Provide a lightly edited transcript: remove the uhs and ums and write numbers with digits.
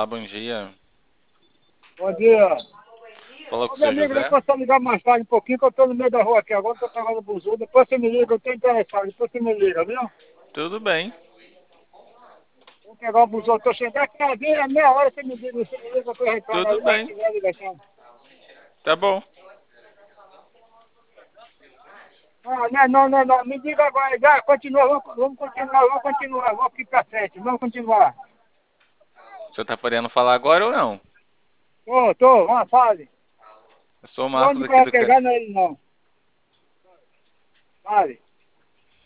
Olá, bom dia. Bom dia. Falou com Ô, o meu seu amigo, José? depois você ligar mais tarde um pouquinho, que eu tô no meio da rua aqui agora, tô pegando o buzu. Depois você me liga, eu tô interessado. Depois você me liga, viu? Tudo bem, Vou pegar o buzu, eu tô chegando aqui, a meia hora você me liga, eu tô retorno tudo aí, vai bem. ativar a ligação. Tá bom. Ah, não, me diga agora, já, continua, vamos aqui pra frente, vamos continuar. Você tá podendo falar agora ou não? Vamos, fale. Eu sou o O Marcos ônibus aqui vai do... pegar, não é ele não. Fale.